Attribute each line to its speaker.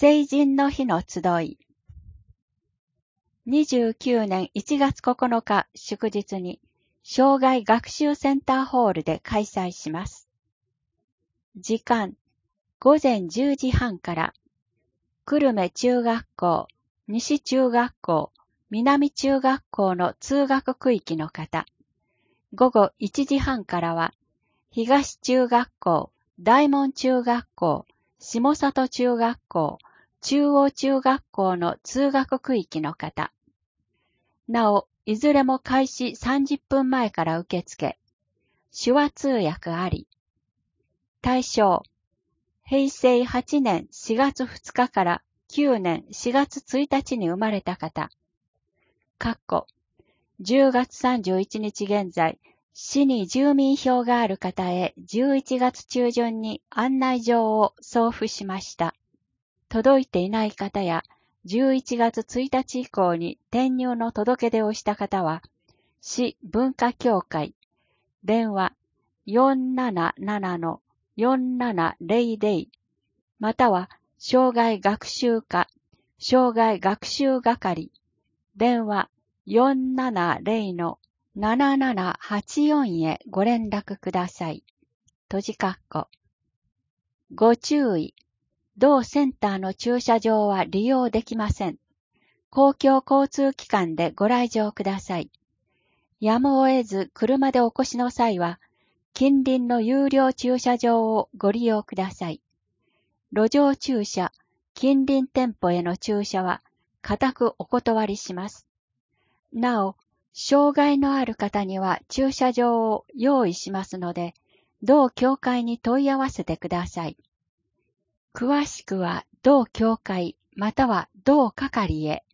Speaker 1: 成人の日の集い。29年1月9日祝日に、生涯学習センターホールで開催します。時間、午前10時半から、久留米中学校、西中学校、南中学校の通学区域の方。午後1時半からは、東中学校、大門中学校、下里中学校、中央中学校の通学区域の方。なお、いずれも開始30分前から受付。手話通訳あり。対象、平成8年4月2日から9年4月1日に生まれた方。10月31日現在、市に住民票がある方へ11月中旬に案内状を送付しました。届いていない方や11月1日以降に転入の届け出をした方は、市文化協会、電話 477-4700 または生涯学習課、生涯学習係、電話 470-7784 へご連絡ください。閉じ括弧。ご注意。同センターの駐車場は利用できません。公共交通機関でご来場ください。やむを得ず車でお越しの際は、近隣の有料駐車場をご利用ください。路上駐車、近隣店舗への駐車は、固くお断りします。なお、障害のある方には駐車場を用意しますので、同協会に問い合わせてください。詳しくは同協会または同係へ。